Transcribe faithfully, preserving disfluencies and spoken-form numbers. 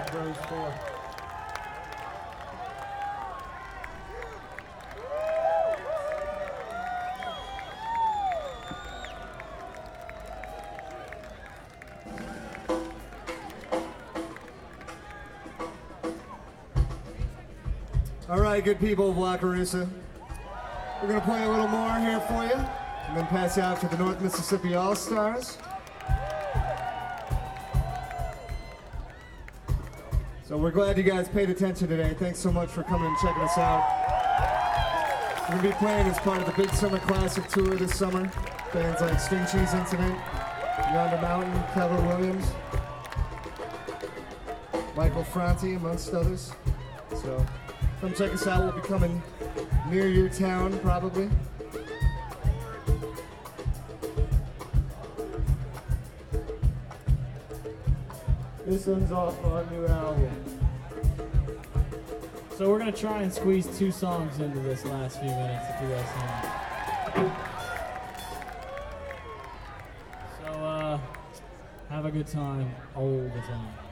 Black Bros for. All right, good people of Wakarusa. We're gonna play a little more here for you, and then pass you out to the North Mississippi All-Stars. So we're glad you guys paid attention today. Thanks so much for coming and checking us out. We're gonna be playing as part of the Big Summer Classic Tour this summer. Bands like String Cheese Incident, Yonder Mountain, Keller Williams, Michael Franti, amongst others. So come check us out. We'll be coming near your town, probably. This one's off our new album. So we're gonna try and squeeze two songs into this last few minutes, if you guys can. So uh, have a good time all the time.